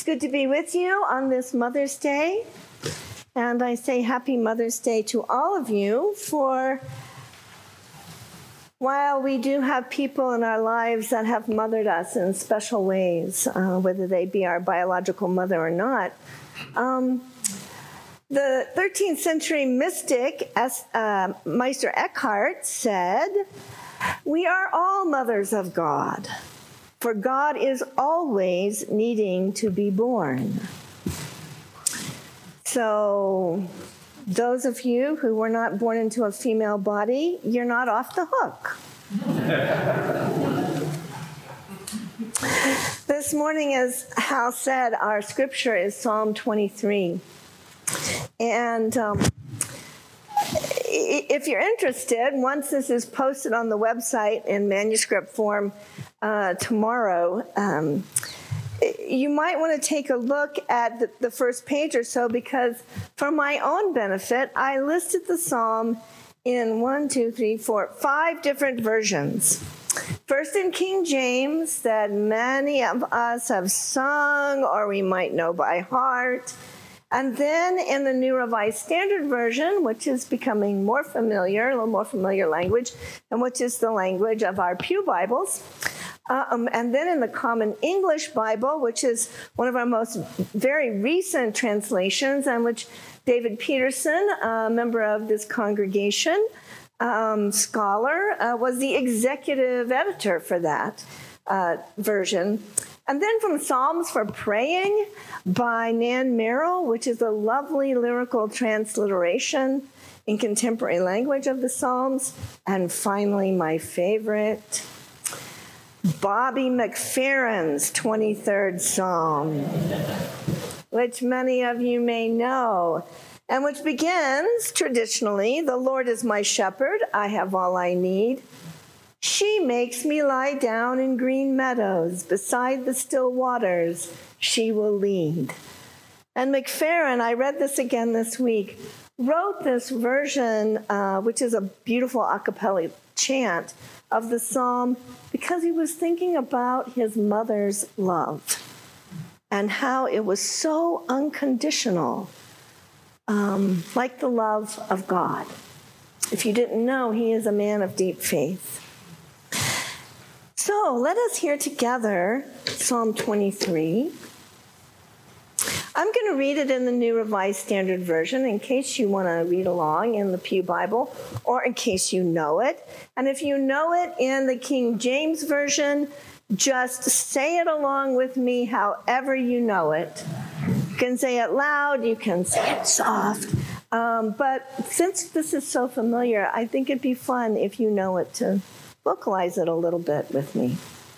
It's good to be with you on this Mother's Day. And I say happy Mother's Day to all of you, for while we do have people in our lives that have mothered us in special ways, whether they be our biological mother or not, the 13th century mystic Meister Eckhart said, "We are all mothers of God, for God is always needing to be born." So those of you who were not born into a female body, you're not off the hook. This morning, as Hal said, our scripture is Psalm 23. And if you're interested, once this is posted on the website in manuscript form tomorrow, you might want to take a look at the first page or so, because for my own benefit, I listed the psalm in 5 different versions. First in King James, that many of us have sung or we might know by heart. And then in the New Revised Standard Version, which is becoming more familiar, a little more familiar language, and which is the language of our pew Bibles. And then in the Common English Bible, which is one of our most very recent translations, and which David Peterson, a member of this congregation, scholar, was the executive editor for that version. And then from Psalms for Praying by Nan Merrill, which is a lovely lyrical transliteration in contemporary language of the Psalms. And finally, my favorite, Bobby McFerrin's 23rd Psalm, which many of you may know, and which begins traditionally, "The Lord is my shepherd, I have all I need. She makes me lie down in green meadows, beside the still waters she will lead." And McFerrin, I read this again this week, wrote this version, which is a beautiful a cappella chant of the psalm, because he was thinking about his mother's love and how it was so unconditional, like the love of God. If you didn't know, he is a man of deep faith. So let us hear together Psalm 23. I'm going to read it in the New Revised Standard Version in case you want to read along in the Pew Bible, or in case you know it. And if you know it in the King James Version, just say it along with me however you know it. You can say it loud, you can say it soft. But since this is so familiar, I think it'd be fun if you know it to vocalize it a little bit with me.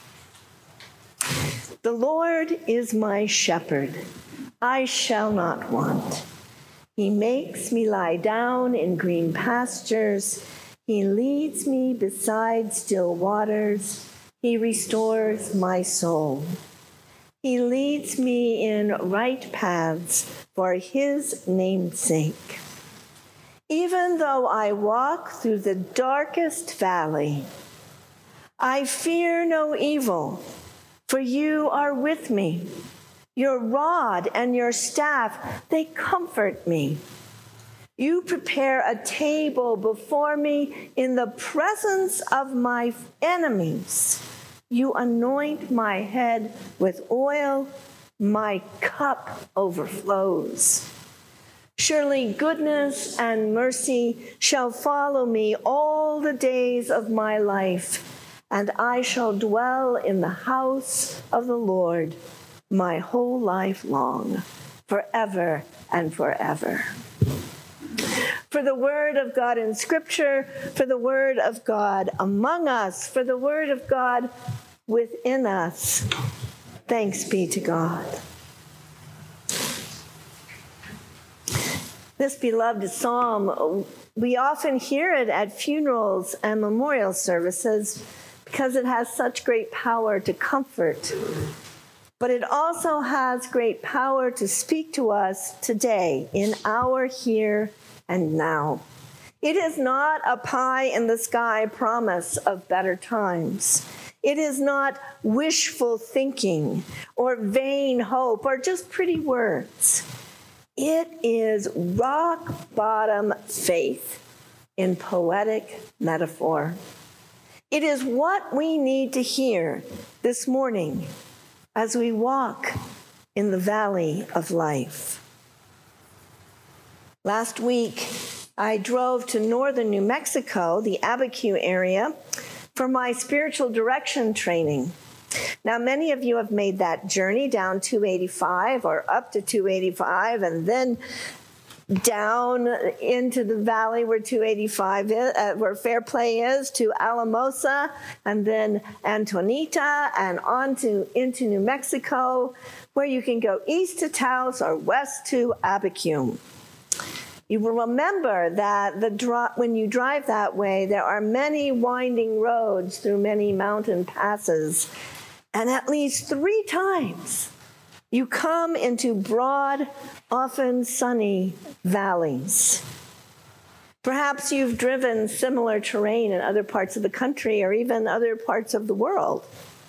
The Lord is my shepherd, I shall not want. He makes me lie down in green pastures. He leads me beside still waters. He restores my soul. He leads me in right paths for his name's sake. Even though I walk through the darkest valley, I fear no evil, for you are with me. Your rod and your staff, they comfort me. You prepare a table before me in the presence of my enemies. You anoint my head with oil. My cup overflows. Surely goodness and mercy shall follow me all the days of my life, and I shall dwell in the house of the Lord my whole life long, forever and forever. For the word of God in Scripture, for the word of God among us, for the word of God within us, thanks be to God. This beloved psalm, we often hear it at funerals and memorial services because it has such great power to comfort. But it also has great power to speak to us today in our here and now. It is not a pie in the sky promise of better times. It is not wishful thinking or vain hope or just pretty words. It is rock bottom faith in poetic metaphor. It is what we need to hear this morning as we walk in the valley of life. Last week, I drove to northern New Mexico, the Abiquiu area, for my spiritual direction training. Now, many of you have made that journey down 285 or up to 285 and then down into the valley where 285 is, where Fairplay is, to Alamosa, and then Antonita, and into New Mexico, where you can go east to Taos or west to Abiquiu. You will remember that when you drive that way, there are many winding roads through many mountain passes, and at least 3 times you come into broad, often sunny valleys. Perhaps you've driven similar terrain in other parts of the country or even other parts of the world.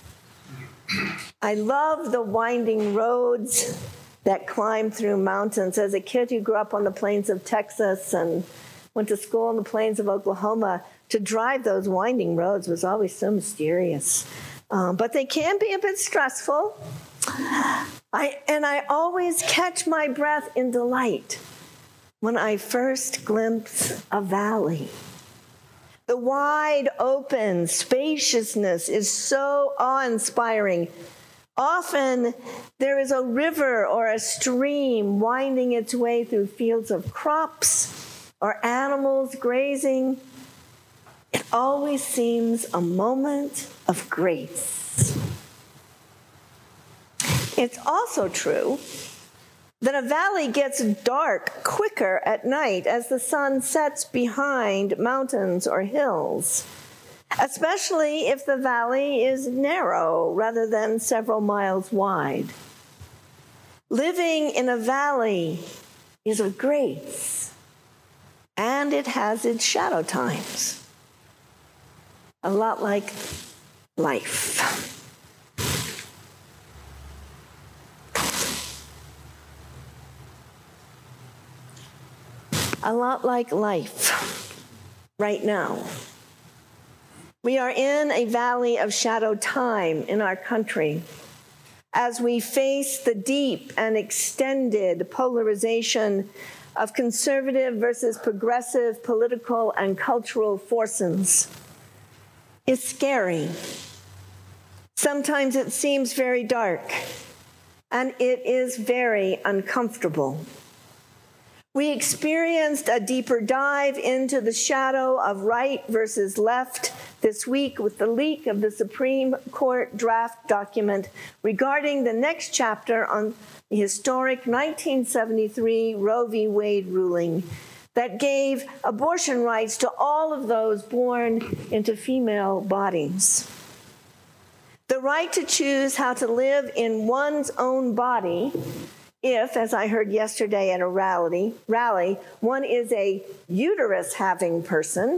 I love the winding roads that climb through mountains. As a kid who grew up on the plains of Texas and went to school on the plains of Oklahoma, to drive those winding roads was always so mysterious. But they can be a bit stressful. I always catch my breath in delight when I first glimpse a valley. The wide open spaciousness is so awe-inspiring. Often there is a river or a stream winding its way through fields of crops or animals grazing. It always seems a moment of grace. It's also true that a valley gets dark quicker at night as the sun sets behind mountains or hills, especially if the valley is narrow rather than several miles wide. Living in a valley is a grace, and it has its shadow times, a lot like life. A lot like life right now. We are in a valley of shadow time in our country as we face the deep and extended polarization of conservative versus progressive political and cultural forces. It's scary. Sometimes it seems very dark, and it is very uncomfortable. We experienced a deeper dive into the shadow of right versus left this week with the leak of the Supreme Court draft document regarding the next chapter on the historic 1973 Roe v. Wade ruling that gave abortion rights to all of those born into female bodies. The right to choose how to live in one's own body if, as I heard yesterday at a rally, one is a uterus-having person.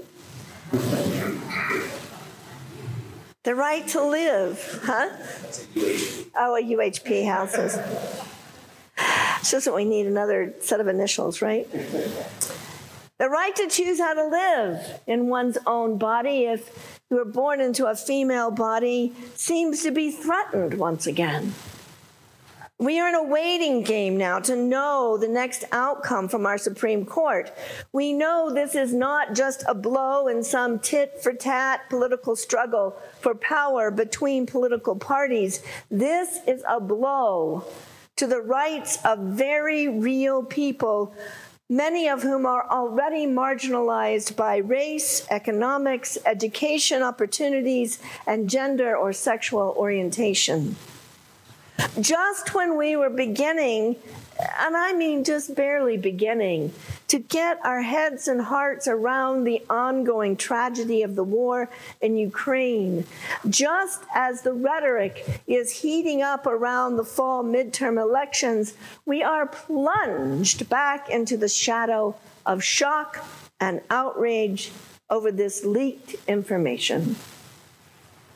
The right to live, huh? Oh, a UHP houses. It's just that we need another set of initials, right? The right to choose how to live in one's own body if you were born into a female body seems to be threatened once again. We are in a waiting game now to know the next outcome from our Supreme Court. We know this is not just a blow in some tit-for-tat political struggle for power between political parties. This is a blow to the rights of very real people, many of whom are already marginalized by race, economics, education opportunities, and gender or sexual orientation. Just when we were beginning, and I mean just barely beginning, to get our heads and hearts around the ongoing tragedy of the war in Ukraine, just as the rhetoric is heating up around the fall midterm elections, we are plunged back into the shadow of shock and outrage over this leaked information.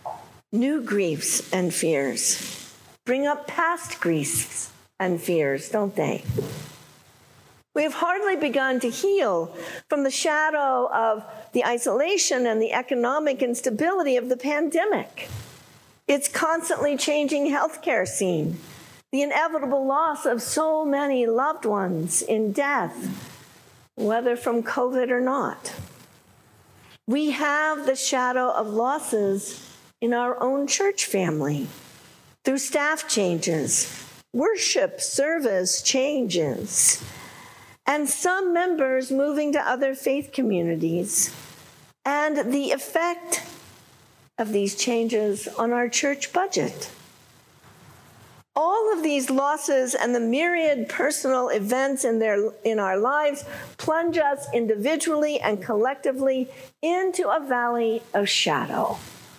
new griefs and fears bring up past griefs and fears, don't they? We have hardly begun to heal from the shadow of the isolation and the economic instability of the pandemic. Its constantly changing healthcare scene, the inevitable loss of so many loved ones in death, whether from COVID or not. We have the shadow of losses in our own church family through staff changes, worship service changes, and some members moving to other faith communities, and the effect of these changes on our church budget. All of these losses and the myriad personal events in our lives plunge us individually and collectively into a valley of shadow.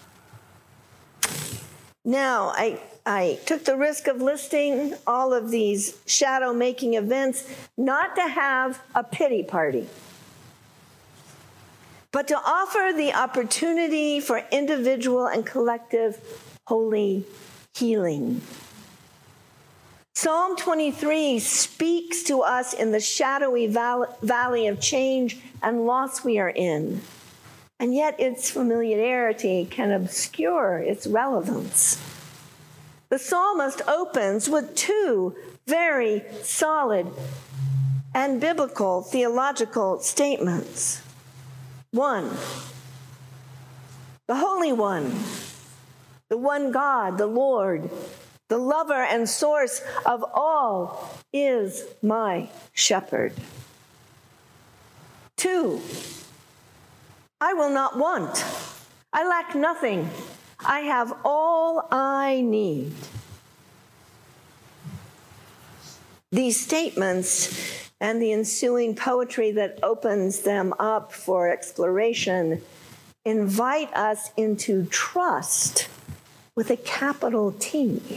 Now, I took the risk of listing all of these shadow-making events not to have a pity party, but to offer the opportunity for individual and collective holy healing. Psalm 23 speaks to us in the shadowy valley of change and loss we are in, and yet its familiarity can obscure its relevance. The psalmist opens with two very solid and biblical theological statements. One, the Holy One, the one God, the Lord, the lover and source of all, is my shepherd. Two, I will not want. I lack nothing. I have all I need. These statements and the ensuing poetry that opens them up for exploration invite us into trust with a capital T.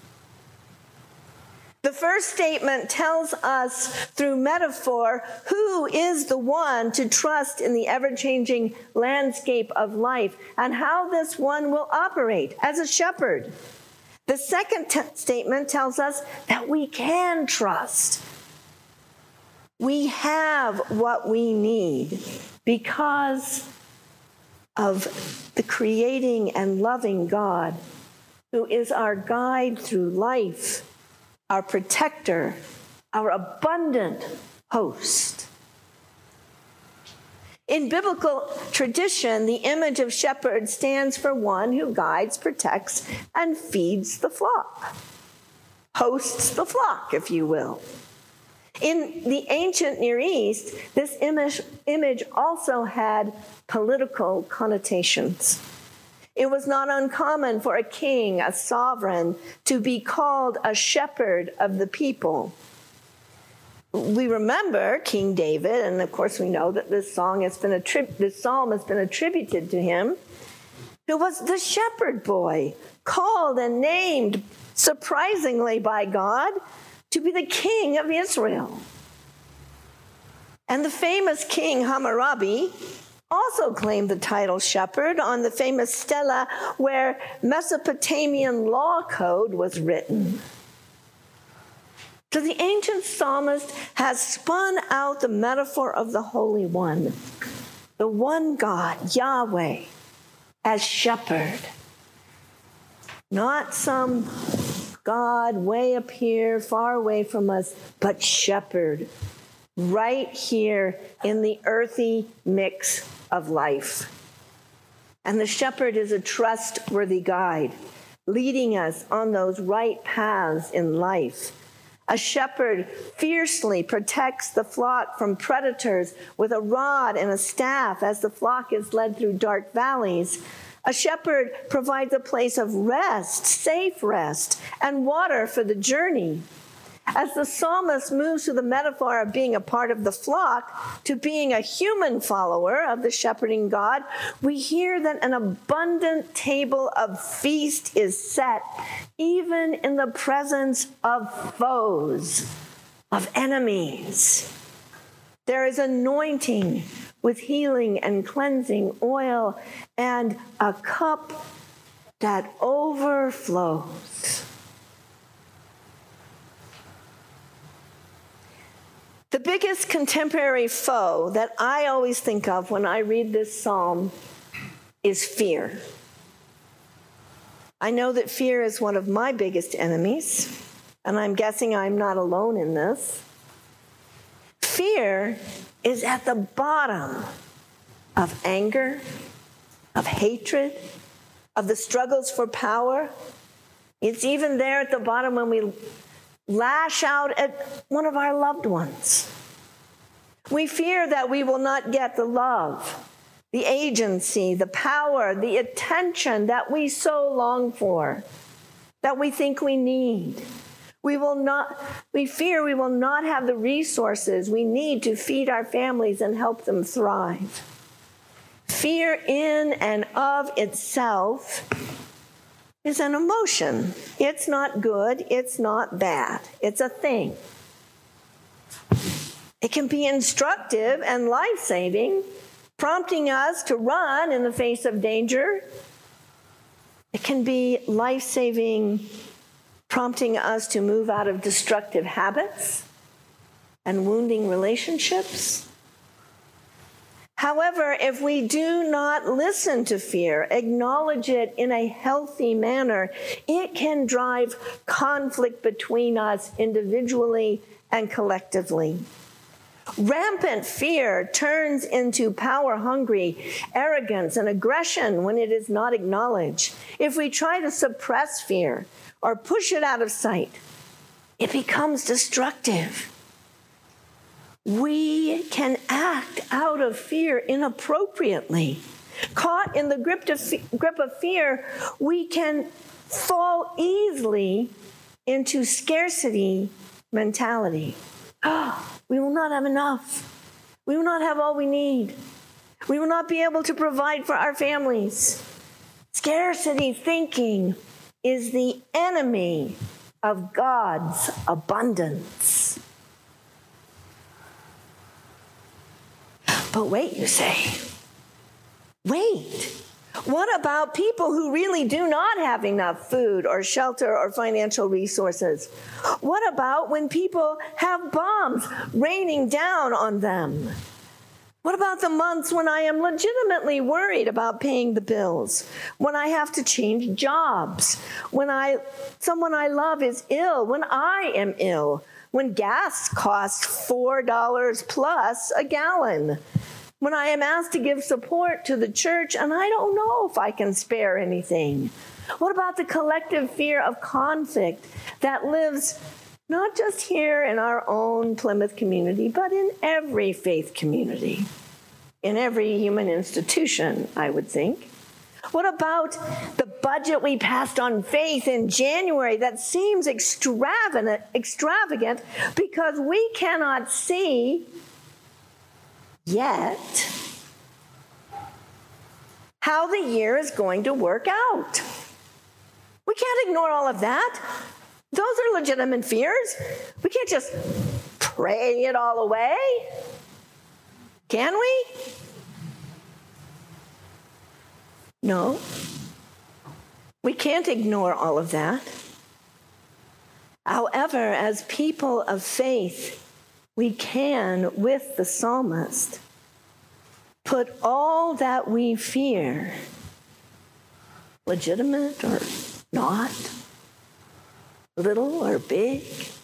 The first statement tells us through metaphor who is the one to trust in the ever-changing landscape of life and how this one will operate as a shepherd. The second statement tells us that we can trust. We have what we need because of the creating and loving God who is our guide through life, our protector, our abundant host. In biblical tradition, the image of shepherd stands for one who guides, protects, and feeds the flock. Hosts the flock, if you will. In the ancient Near East, this image also had political connotations. It was not uncommon for a king, a sovereign, to be called a shepherd of the people. We remember King David, and of course we know that this psalm has been attributed to him, who was the shepherd boy, called and named surprisingly by God to be the king of Israel. And the famous king Hammurabi also claimed the title shepherd on the famous stela where Mesopotamian law code was written. So the ancient psalmist has spun out the metaphor of the Holy One, the one God, Yahweh, as shepherd. Not some God way up here, far away from us, but shepherd, right here in the earthy mix of life. And the shepherd is a trustworthy guide, leading us on those right paths in life. A shepherd fiercely protects the flock from predators with a rod and a staff as the flock is led through dark valleys. A shepherd provides a place of rest, safe rest, and water for the journey. As the psalmist moves through the metaphor of being a part of the flock to being a human follower of the shepherding God, we hear that an abundant table of feast is set, even in the presence of foes, of enemies. There is anointing with healing and cleansing oil and a cup that overflows. The biggest contemporary foe that I always think of when I read this psalm is fear. I know that fear is one of my biggest enemies, and I'm guessing I'm not alone in this. Fear is at the bottom of anger, of hatred, of the struggles for power. It's even there at the bottom when we lash out at one of our loved ones. We fear that we will not get the love, the agency, the power, the attention that we so long for, that we think we need. We fear we will not have the resources we need to feed our families and help them thrive. Fear in and of itself is an emotion. It's not good. It's not bad. It's a thing. It can be instructive and life-saving, prompting us to run in the face of danger. It can be life-saving, prompting us to move out of destructive habits and wounding relationships. However, if we do not listen to fear, acknowledge it in a healthy manner, it can drive conflict between us individually and collectively. Rampant fear turns into power-hungry arrogance and aggression when it is not acknowledged. If we try to suppress fear or push it out of sight, it becomes destructive. We can act out of fear inappropriately. Caught in the grip of fear, we can fall easily into scarcity mentality. We will not have enough. We will not have all we need. We will not be able to provide for our families. Scarcity thinking is the enemy of God's abundance. But wait, you say. Wait. What about people who really do not have enough food or shelter or financial resources? What about when people have bombs raining down on them? What about the months when I am legitimately worried about paying the bills? When I have to change jobs? When someone I love is ill? When I am ill? When gas costs $4 plus a gallon? When I am asked to give support to the church and I don't know if I can spare anything? What about the collective fear of conflict that lives not just here in our own Plymouth community, but in every faith community, in every human institution, I would think? What about the budget we passed on faith in January that seems extravagant because we cannot see yet how the year is going to work out? We can't ignore all of that. Those are legitimate fears. We can't just pray it all away. Can we? No. We can't ignore all of that. However, as people of faith, we can, with the psalmist, put all that we fear, legitimate or not, little or big,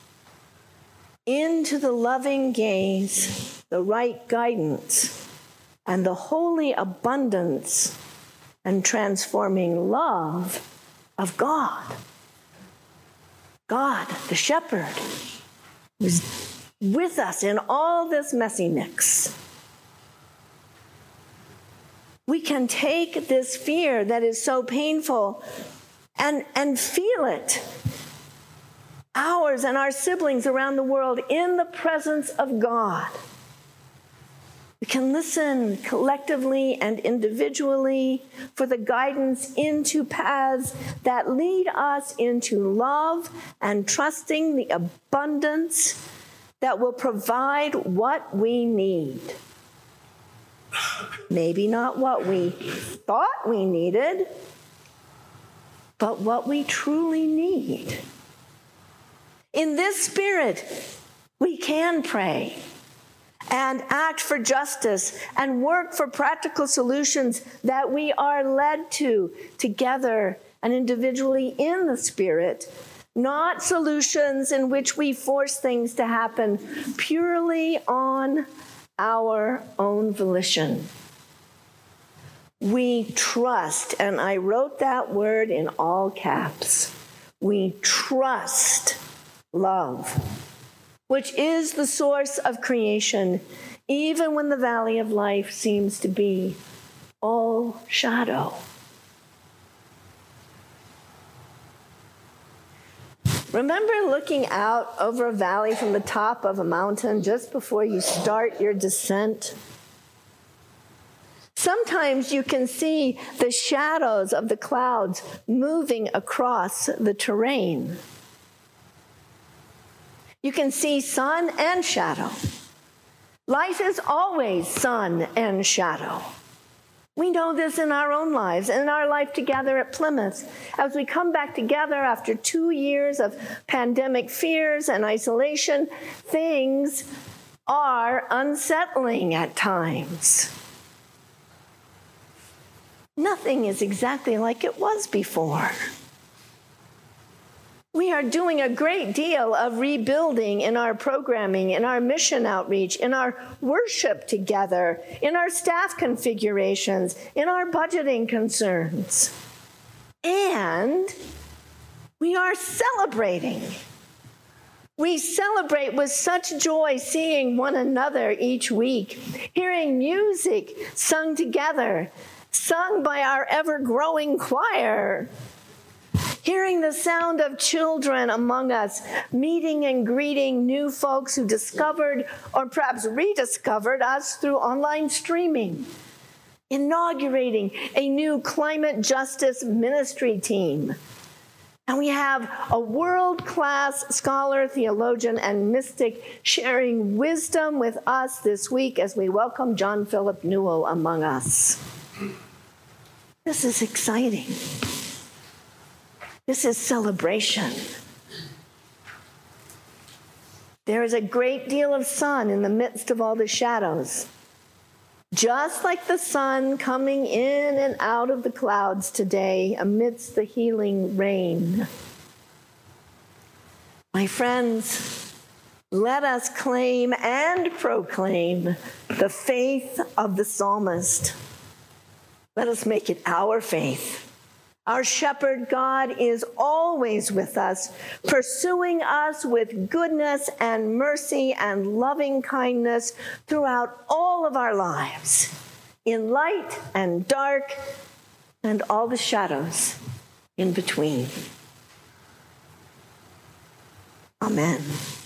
into the loving gaze, the right guidance, and the holy abundance and transforming love of God. God, the shepherd, was with us in all this messy mix. We can take this fear that is so painful and feel it, ours and our siblings around the world, in the presence of God. We can listen collectively and individually for the guidance into paths that lead us into love and trusting the abundance that will provide what we need. Maybe not what we thought we needed, but what we truly need. In this spirit, we can pray and act for justice and work for practical solutions that we are led to together and individually in the Spirit, not solutions in which we force things to happen purely on our own volition. We trust, and I wrote that word in all caps. We trust love, which is the source of creation, even when the valley of life seems to be all shadow. Remember looking out over a valley from the top of a mountain just before you start your descent? Sometimes you can see the shadows of the clouds moving across the terrain. You can see sun and shadow. Life is always sun and shadow. We know this in our own lives, in our life together at Plymouth. As we come back together after 2 years of pandemic fears and isolation, things are unsettling at times. Nothing is exactly like it was before. We are doing a great deal of rebuilding in our programming, in our mission outreach, in our worship together, in our staff configurations, in our budgeting concerns. And we are celebrating. We celebrate with such joy seeing one another each week, hearing music sung together, sung by our ever-growing choir, hearing the sound of children among us, meeting and greeting new folks who discovered or perhaps rediscovered us through online streaming, inaugurating a new climate justice ministry team. And we have a world-class scholar, theologian, and mystic sharing wisdom with us this week as we welcome John Philip Newell among us. This is exciting. This is celebration. There is a great deal of sun in the midst of all the shadows, just like the sun coming in and out of the clouds today amidst the healing rain. My friends, let us claim and proclaim the faith of the psalmist. Let us make it our faith. Our shepherd God is always with us, pursuing us with goodness and mercy and loving kindness throughout all of our lives, in light and dark and all the shadows in between. Amen.